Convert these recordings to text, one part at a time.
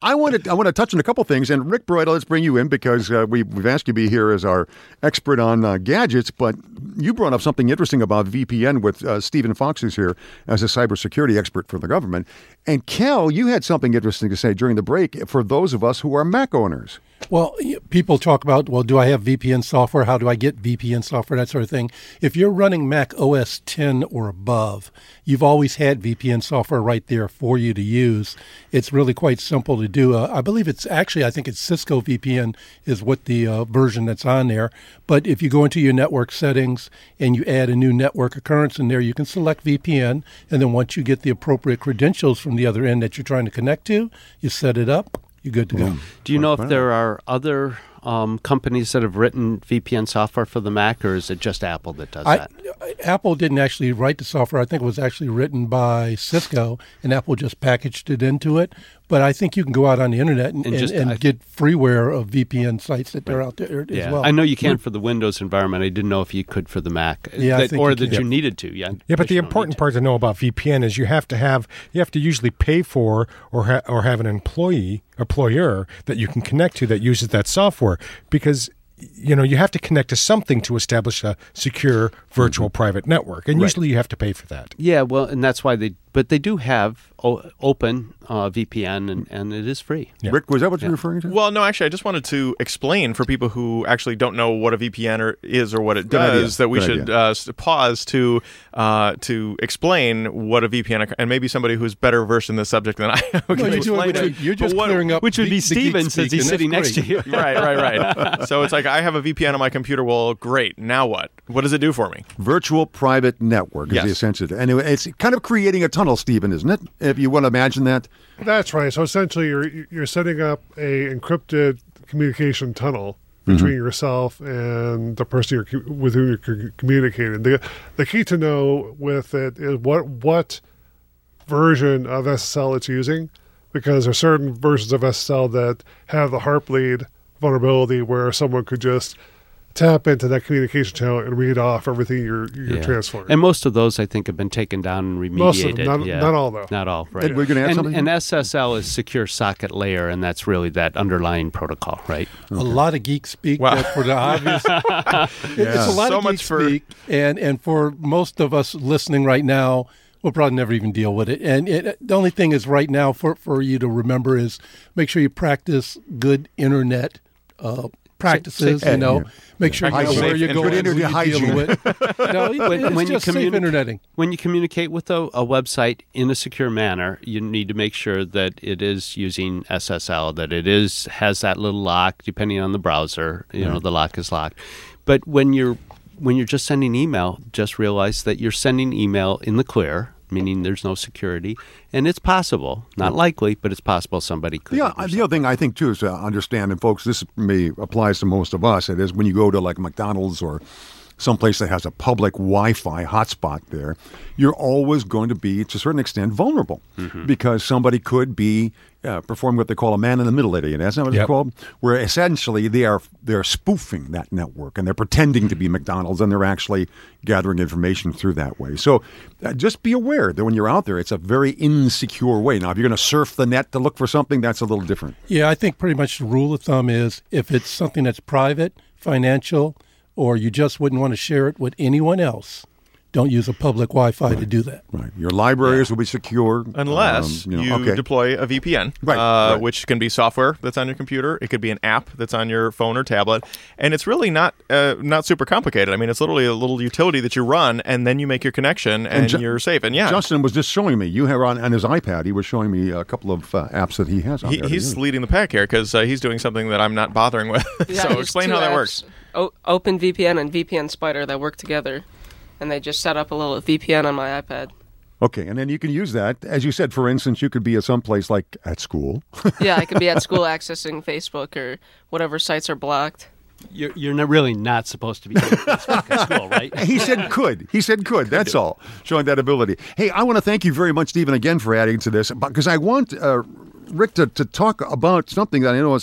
I want to touch on a couple things, and Rick Broida, let's bring you in because we've asked you to be here as our expert on gadgets, but you brought up something interesting about VPN with Stephen Fox, who's here as a cybersecurity expert for the government. And Cal, you had something interesting to say during the break for those of us who are Mac owners. Well, people talk about, well, do I have VPN software? How do I get VPN software? That sort of thing. If you're running Mac OS 10 or above, you've always had VPN software right there for you to use. It's really quite simple to do. I believe I think it's Cisco VPN is what the version that's on there. But if you go into your network settings and you add a new network occurrence in there, you can select VPN. And then once you get the appropriate credentials from the other end that you're trying to connect to, you set it up. You're good to go. Do you know if there are other companies that have written VPN software for the Mac, or is it just Apple that does that? Apple didn't actually write the software. I think it was actually written by Cisco, and Apple just packaged it into it. But I think you can go out on the internet and get freeware of VPN sites that are out there as well. I know you can for the Windows environment. I didn't know if you could for the Mac, you needed to. Yeah, but the important part to know about VPN is you have to usually pay for or have an employer that you can connect to that uses that software, because you have to connect to something to establish a secure virtual private network, and usually you have to pay for that. Yeah, well, and that's why they do have open VPN, and it is free. Yeah. Rick, was that what you're referring to? Well, no, actually, I just wanted to explain for people who actually don't know what a VPN is or what it does, that we should pause to explain what a VPN, and maybe somebody who's better versed in this subject than I am. You're just clearing up, which would be Steven, since he's sitting next to you. Right. So it's like, I have a VPN on my computer. Well, great. Now what? What does it do for me? Virtual private network is the essential. And it's kind of creating a tunnel, Stephen, isn't it? If you want to imagine that. That's right. So essentially, you're setting up a encrypted communication tunnel between yourself and the person with whom you're communicating. The key to know with it is what version of SSL it's using, because there are certain versions of SSL that have the Heartbleed vulnerability where someone could just tap into that communication channel and read off everything you're transferring. And most of those, I think, have been taken down and remediated. Most of them, not all, though. Not all, right. And we're going to add something? And SSL is Secure Socket Layer, and that's really that underlying protocol, right? Okay. A lot of geek speak for the obvious. It's a lot of geek speak, and for most of us listening right now, we'll probably never even deal with it. And the only thing is right now for you to remember is make sure you practice good internet practices, make sure you know where you're going and who you're dealing with. It's just safe interneting. When you communicate with a website in a secure manner, you need to make sure that it is using SSL, that it has that little lock, depending on the browser, the lock is locked. But when you're just sending email, just realize that you're sending email in the clear, meaning there's no security. And it's possible, not likely, but it's possible somebody could. Yeah, the other thing I think, too, is to understand, and folks, this applies to most of us, it is when you go to like McDonald's or someplace that has a public Wi-Fi hotspot there, you're always going to be, to a certain extent, vulnerable because somebody could be performing what they call a man-in-the-middle idiot. That's not what it's called? Where essentially they're spoofing that network and they're pretending to be McDonald's and they're actually gathering information through that way. So just be aware that when you're out there, it's a very insecure way. Now, if you're going to surf the net to look for something, that's a little different. Yeah, I think pretty much the rule of thumb is if it's something that's private, financial, or you just wouldn't want to share it with anyone else, don't use a public Wi-Fi to do that. Right. Your libraries will be secure. Unless you deploy a VPN, which can be software that's on your computer. It could be an app that's on your phone or tablet. And it's really not super complicated. I mean, it's literally a little utility that you run, and then you make your connection, and you're safe. And Justin was just showing me. You have on his iPad, he was showing me a couple of apps that he has on there. He's leading the pack here because he's doing something that I'm not bothering with. So explain how that works. OpenVPN and VPN Spider that work together. And they just set up a little VPN on my iPad. Okay, and then you can use that. As you said, for instance, you could be at some place like at school. Yeah, I could be at school accessing Facebook or whatever sites are blocked. You're really not supposed to be doing Facebook at school, right? He said could. That's all, showing that ability. Hey, I want to thank you very much, Stephen, again for adding to this, because I want Rick to talk about something that I know is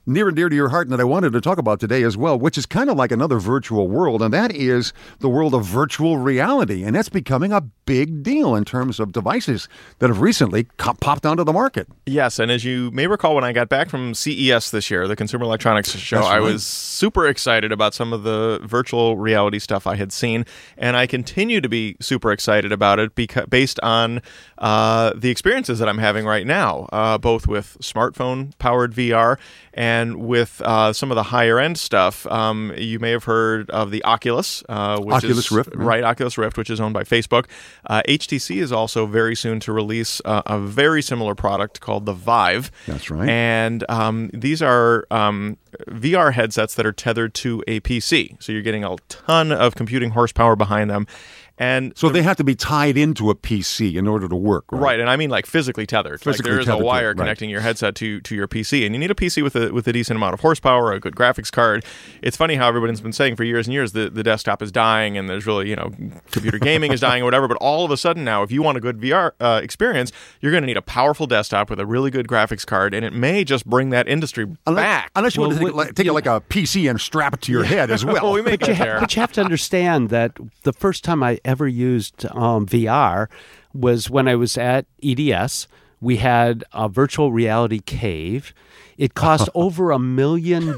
near and dear to your heart and that I wanted to talk about today as well, which is kind of like another virtual world, and that is the world of virtual reality. And that's becoming a big deal in terms of devices that have recently popped onto the market. Yes, and as you may recall, when I got back from CES this year, the Consumer Electronics Show, I was super excited about some of the virtual reality stuff I had seen, and I continue to be super excited about it based on the experiences that I'm having right now, both with smartphone-powered VR and with some of the higher-end stuff. You may have heard of the Oculus, Oculus Rift. Right, Oculus Rift, which is owned by Facebook. HTC is also very soon to release a very similar product called the Vive. That's right. And these are VR headsets that are tethered to a PC. So you're getting a ton of computing horsepower behind them. And so they have to be tied into a PC in order to work, right? Right, and I mean like physically tethered. There is a wire connecting your headset to your PC, and you need a PC with a decent amount of horsepower, a good graphics card. It's funny how everybody's been saying for years and years the desktop is dying, and there's really, computer gaming is dying or whatever, but all of a sudden now, if you want a good VR experience, you're going to need a powerful desktop with a really good graphics card, and it may just bring that industry back. Unless you want to take it like a PC and strap it to your head as well. Well, we may get there. But you have to understand that the first time I ever used VR was when I was at EDS. We had a virtual reality cave. It cost over $1 million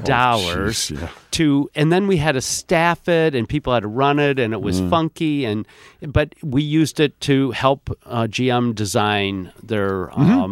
to, and then we had to staff it, and people had to run it, and it was funky. But we used it to help GM design their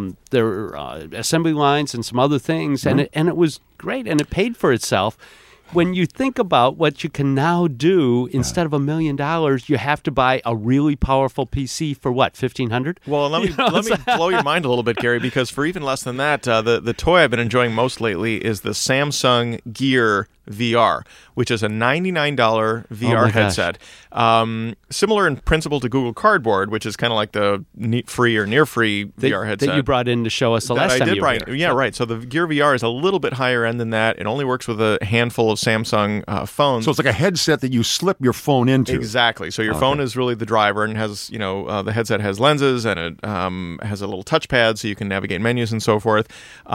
assembly lines and some other things, and it was great, and it paid for itself. When you think about what you can now do, instead of $1 million, you have to buy a really powerful PC for what, $1,500? Well, let me blow your mind a little bit, Gary, because for even less than that, the toy I've been enjoying most lately is the Samsung Gear VR, which is a $99 VR headset. Similar in principle to Google Cardboard, which is kind of like the free or near free VR headset. That you brought in to show us the last time you were here. Yeah, right. So the Gear VR is a little bit higher end than that. It only works with a handful of Samsung phones. So it's like a headset that you slip your phone into. Exactly. So your phone is really the driver, and has, the headset has lenses, and it has a little touchpad so you can navigate menus and so forth.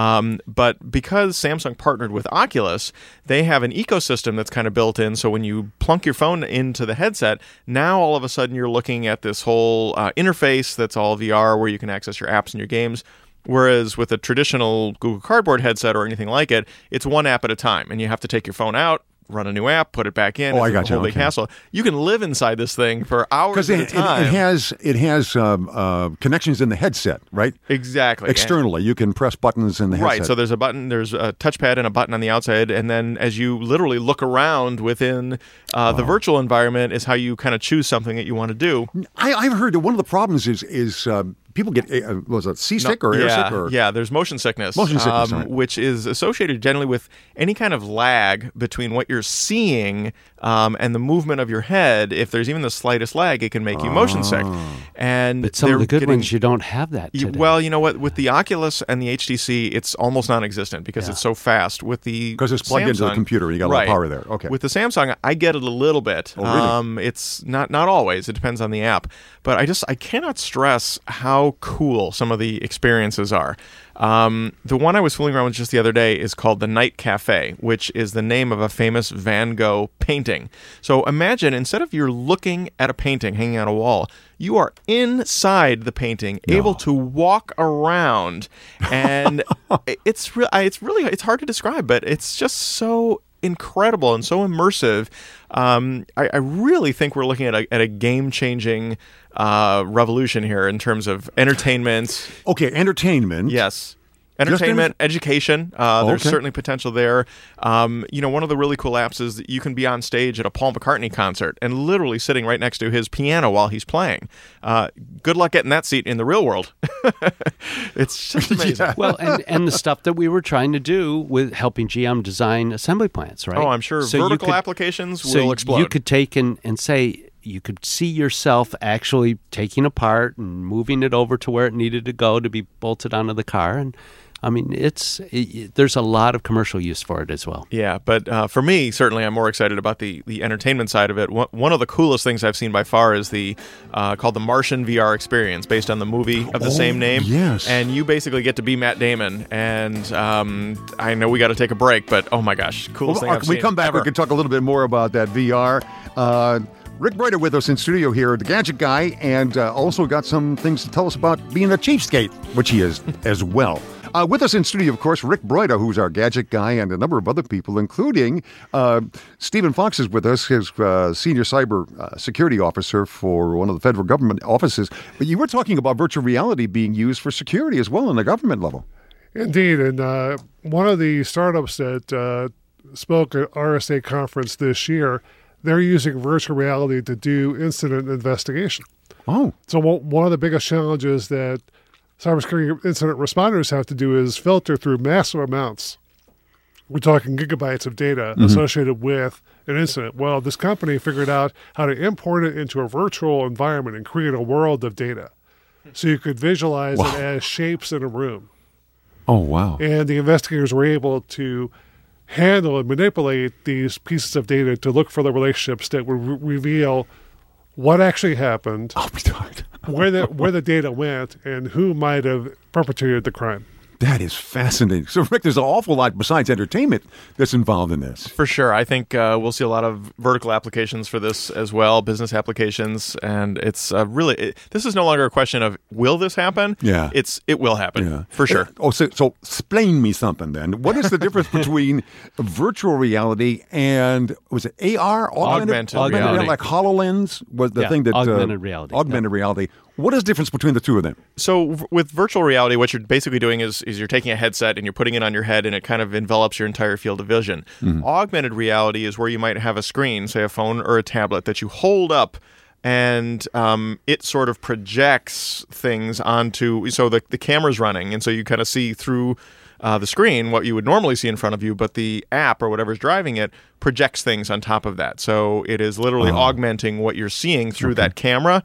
But because Samsung partnered with Oculus, they have an ecosystem that's kind of built in. So when you plunk your phone into the headset, now all of a sudden you're looking at this whole interface that's all VR, where you can access your apps and your games. Whereas with a traditional Google Cardboard headset or anything like it, it's one app at a time, and you have to take your phone out, run a new app, put it back in. I got you. Big hassle. You can live inside this thing for hours at a time. It has connections in the headset, right? Exactly. Externally, you can press buttons in the headset. Right. So there's a button, there's a touchpad and a button on the outside, and then as you literally look around within the virtual environment is how you kind of choose something that you want to do. I've heard that one of the problems is people get was it seasick or airsick? Or? Yeah, there's motion sickness, which is associated generally with any kind of lag between what you're seeing and the movement of your head. If there's even the slightest lag, it can make you motion sick. But some of the good ones, you don't have that today. Well, you know what? With the Oculus and the HTC, it's almost non-existent because it's so fast. Because it's plugged into the computer, you got a lot of power there. Okay. With the Samsung, I get it a little bit. Oh, really? It's not always. It depends on the app. But I cannot stress how cool some of the experiences are. The one I was fooling around with just the other day is called the Night Cafe, which is the name of a famous Van Gogh painting. So imagine, instead of you're looking at a painting hanging on a wall, you are inside the painting, able to walk around, and it's hard to describe, but it's just so incredible and so immersive. I really think we're looking at a game-changing revolution here in terms of entertainment. Okay, entertainment. Yes. Entertainment, education. There's certainly potential there. One of the really cool apps is that you can be on stage at a Paul McCartney concert and literally sitting right next to his piano while he's playing. Good luck getting that seat in the real world. It's just amazing. Yeah. Well, and the stuff that we were trying to do with helping GM design assembly plants, right? Oh, I'm sure vertical applications will explode. You could take and say, you could see yourself actually taking apart and moving it over to where it needed to go to be bolted onto the car. And I mean, there's a lot of commercial use for it as well. Yeah, but for me, certainly, I'm more excited about the entertainment side of it. One of the coolest things I've seen by far is the called the Martian VR experience, based on the movie of the same name. Yes. And you basically get to be Matt Damon. And I know we got to take a break, but oh my gosh, coolest thing I've seen. We come back, ever. we can talk a little bit more about that VR. Rick Broider with us in studio here, the Gadget Guy, and also got some things to tell us about being a cheapskate, which he is as well. With us in studio, of course, Rick Broider, who's our Gadget Guy, and a number of other people, including Stephen Fox is with us, his senior cyber security officer for one of the federal government offices. But you were talking about virtual reality being used for security as well on the government level. Indeed, and one of the startups that spoke at RSA conference this year, they're using virtual reality to do incident investigation. Oh. So one of the biggest challenges that cybersecurity incident responders have to do is filter through massive amounts. We're talking gigabytes of data associated with an incident. Well, this company figured out how to import it into a virtual environment and create a world of data. So you could visualize it as shapes in a room. Oh, wow. And the investigators were able to handle and manipulate these pieces of data to look for the relationships that would reveal what actually happened, where the data went, and who might have perpetrated the crime. That is fascinating. So, Rick, there's an awful lot besides entertainment that's involved in this. For sure. I think we'll see a lot of vertical applications for this as well, business applications. And it's this is no longer a question of will this happen? Yeah. It will happen, for sure. So explain me something then. What is the difference between virtual reality and, was it AR? Augmented reality. Like HoloLens was the thing that... augmented reality. Augmented reality. What is the difference between the two of them? So with virtual reality, what you're basically doing is you're taking a headset and you're putting it on your head, and it kind of envelops your entire field of vision. Augmented reality is where you might have a screen, say a phone or a tablet, that you hold up, and it sort of projects things onto, so the camera's running, and so you kind of see through the screen what you would normally see in front of you, but the app or whatever's driving it projects things on top of that. So it is literally augmenting what you're seeing through that camera.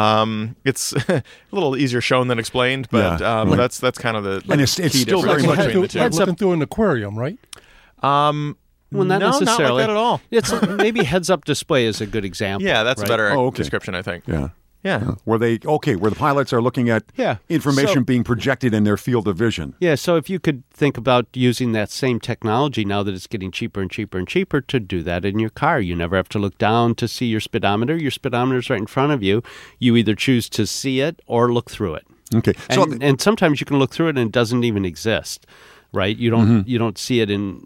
It's a little easier shown than explained, but that's kind of the and it's key still difference very much between the two. Like looking through an aquarium, right? Well, not No, necessarily. not like that at all. It's maybe heads-up display is a good example. Yeah, that's a right? better description, I think. Yeah. Yeah. Where the pilots are looking at information So- being projected in their field of vision. Yeah, so if you could think about using that same technology now that it's getting cheaper and cheaper and cheaper to do that in your car. You never have to look down to see your speedometer. Your speedometer's right in front of you. You either choose to see it or look through it. Okay. And sometimes you can look through it and it doesn't even exist. Right, you don't see it in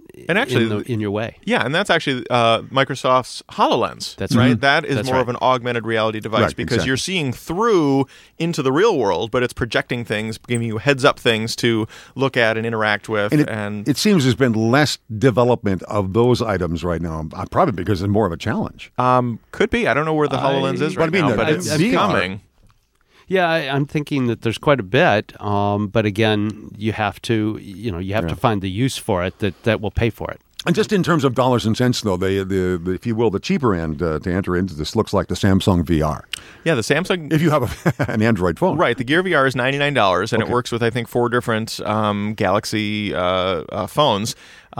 your way. Yeah, and that's actually Microsoft's HoloLens. That's right. right. That is That's more right. of an augmented reality device because exactly. you're seeing through into the real world, but it's projecting things, giving you heads-up things to look at and interact with. And it seems there's been less development of those items right now, probably because it's more of a challenge. Could be. I don't know where the HoloLens is right now, but it's coming. Yeah, I'm thinking that there's quite a bit, but again, you have to find the use for it that will pay for it. And just in terms of dollars and cents, though, the if you will, the cheaper end to enter into this looks like the Samsung VR. Yeah, the Samsung. If you have an Android phone, right? The Gear VR is $99, and it works with I think 4 different Galaxy phones.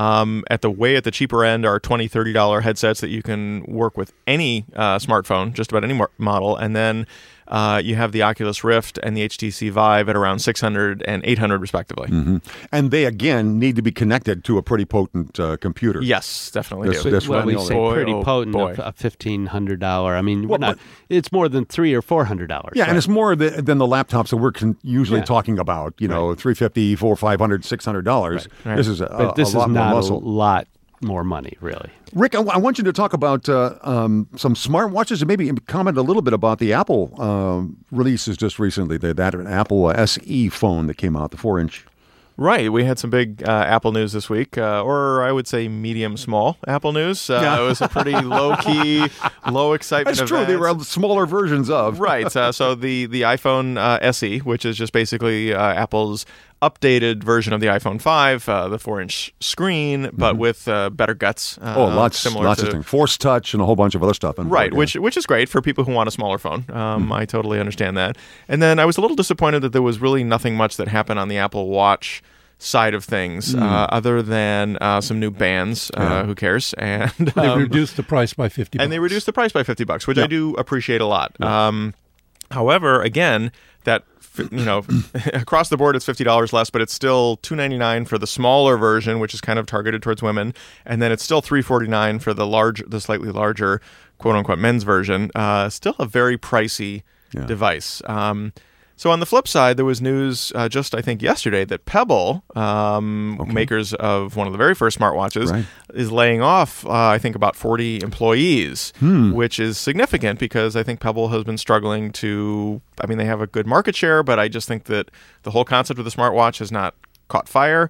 At the cheaper end are $20, $30 headsets that you can work with any smartphone, just about any model, and then. You have the Oculus Rift and the HTC Vive at around $600 and $800 respectively. Mm-hmm. And they, again, need to be connected to a pretty potent computer. Yes, definitely do. We say pretty potent, a $1,500. I mean, it's more than $300 or $400. Yeah, and it's more than the laptops that we're usually talking about, $350, $400, $500, $600. Right. This is but this a lot is not more muscle. a lot more money, really. Rick, I want you to talk about some smartwatches and maybe comment a little bit about the Apple releases just recently. That Apple SE phone that came out, the 4-inch. Right. We had some big Apple news this week, or I would say medium-small Apple news. It was a pretty low-key, low excitement That's true. They were smaller versions of. Right. So the iPhone SE, which is just basically Apple's updated version of the iPhone 5, the 4-inch screen, but with better guts. Lots of things. Force touch and a whole bunch of other stuff. Right, which is great for people who want a smaller phone. I totally understand that. And then I was a little disappointed that there was really nothing much that happened on the Apple Watch side of things, other than some new bands. Who cares? And they reduced the price by $50. And they reduced the price by $50, which I do appreciate a lot. However, again, that across the board it's $50 less, but it's still $299 for the smaller version, which is kind of targeted towards women, and then it's still $349 for the slightly larger quote unquote men's version. Still a very pricey device. So on the flip side, there was news just, I think, yesterday that Pebble, makers of one of the very first smartwatches, is laying off, I think, about 40 employees, which is significant because I think Pebble has been struggling they have a good market share, but I just think that the whole concept of the smartwatch has not caught fire.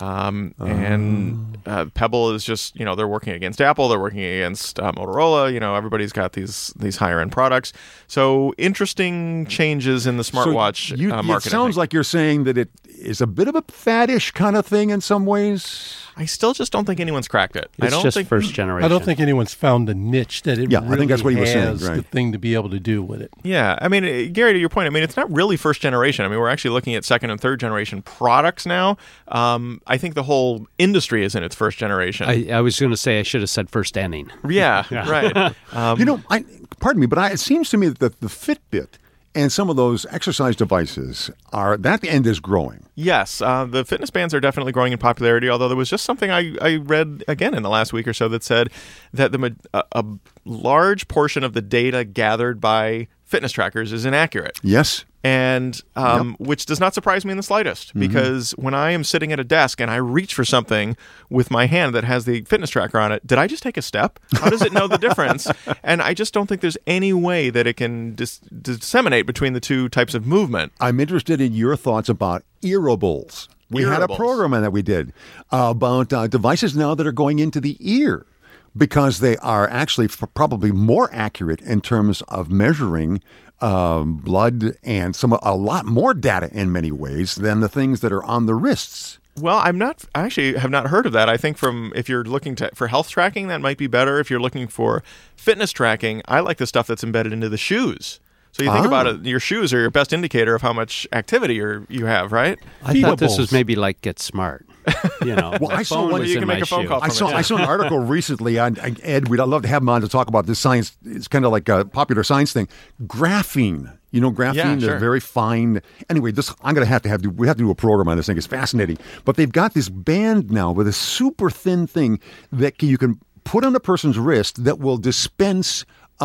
Pebble is just, they're working against Apple, they're working against Motorola, everybody's got these higher end products. So interesting changes in the smartwatch market. It sounds like you're saying that it is a bit of a faddish kind of thing in some ways. I still just don't think anyone's cracked it. It's just first generation. I don't think anyone's found the niche that it really I think that's what he was saying, the thing to be able to do with it. Yeah. I mean, Gary, to your point, it's not really first generation. I mean, we're actually looking at second and third generation products now. I think the whole industry is in its first generation. I was going to say I should have said first inning. Yeah. Right. Pardon me, but it seems to me that the Fitbit and some of those exercise devices that end is growing. Yes, the fitness bands are definitely growing in popularity, although there was just something I read again in the last week or so that said that a large portion of the data gathered by fitness trackers is inaccurate. Yes. And which does not surprise me in the slightest, because when I am sitting at a desk and I reach for something with my hand that has the fitness tracker on it, did I just take a step? How does it know the difference? And I just don't think there's any way that it can disseminate between the two types of movement. I'm interested in your thoughts about earables. We had a program that we did about devices now that are going into the ear, because they are actually probably more accurate in terms of measuring blood and a lot more data in many ways than the things that are on the wrists. Well, I actually have not heard of that. I think if you're looking for health tracking, that might be better. If you're looking for fitness tracking, I like the stuff that's embedded into the shoes. So you think about it, your shoes are your best indicator of how much activity you have, right? I thought this was maybe like Get Smart. Well, I saw one. You can make a phone call. I saw an article recently on Ed. We'd love to have him on to talk about this science. It's kind of like a popular science thing. Graphene. Graphene. Yeah, sure. They're very fine. Anyway, we have to do a program on this thing. It's fascinating. But they've got this band now with a super thin thing that you can put on a person's wrist that will dispense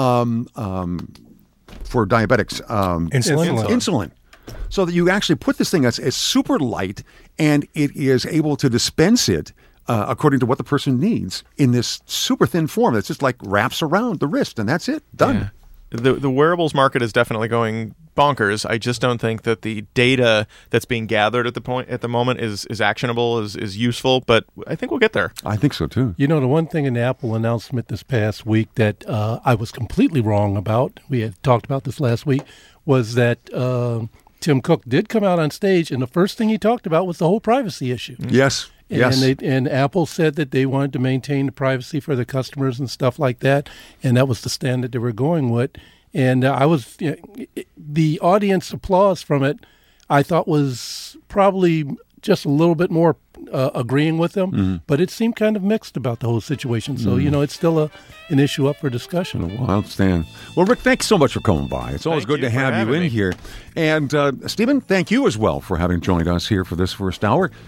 for diabetics insulin. So that you actually put this thing that's super light, and it is able to dispense it according to what the person needs in this super thin form that's just like wraps around the wrist, and that's it. Done. Yeah. The wearables market is definitely going bonkers. I just don't think that the data that's being gathered at the moment is actionable, is useful, but I think we'll get there. I think so too. The one thing in the Apple announcement this past week that I was completely wrong about, we had talked about this last week, was that Tim Cook did come out on stage, and the first thing he talked about was the whole privacy issue. Yes. And Apple said that they wanted to maintain the privacy for the customers and stuff like that, and that was the stand that they were going with. And the audience applause from it, I thought was probably just a little bit more agreeing with them, but it seemed kind of mixed about the whole situation. So, it's still an issue up for discussion. A wild stand. Well, Rick, thanks so much for coming by. It's always good to have you in here. And Stephen, thank you as well for having joined us here for this first hour.